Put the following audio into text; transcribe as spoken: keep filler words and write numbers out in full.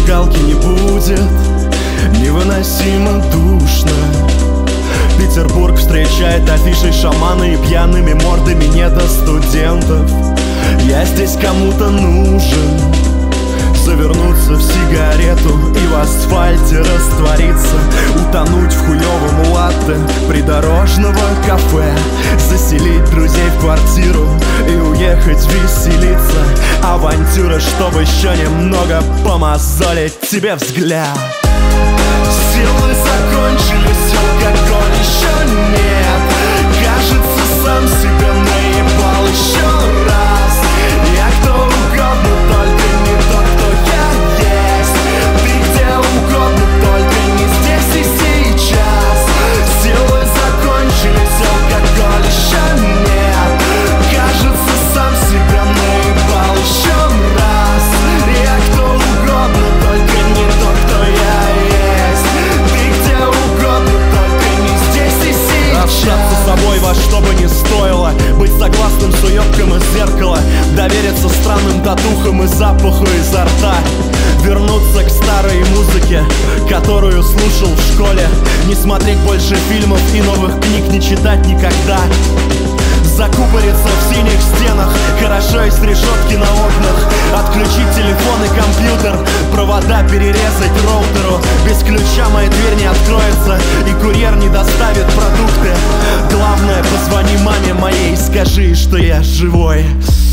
зажигалки не будет, невыносимо душно. Петербург встречает афишей шаманы и пьяными мордами недостудентов. Я здесь кому-то нужен, завернуться в сигарету и в асфальте раствориться, утонуть в хуёвом латте придорожного кафе, заселить друзей в квартиру и уехать веселиться. Авантюра, чтобы еще немного помазолить тебе взгляд. Силы закончились, алкоголь еще нет. Кажется, сам себя наебал еще раз. Я кто угодно, только не тот, кто я есть. Ты где угодно, только не здесь и сейчас. Силы закончились, алкоголь еще нет. Кажется, сам себя наебал еще раз. Я кто угодно, только не тот, кто я есть. Ты где угодно, только не здесь и сейчас. Общаться с собой во что бы ни стоило, быть согласным с уёбком из зеркала, довериться странным татухам и запаху изо рта, вернуться к старой музыке, которую слушал в школе, не смотреть больше фильмов и новых книг не читать никогда, закупориться в синих стенах, хорошо из решетки на окнах, отключить телефон и компьютер, провода перерезать роутеру. Без ключа моя дверь не откроется и курьер не доставит продукты. Главное, позвони маме моей, скажи, что я живой.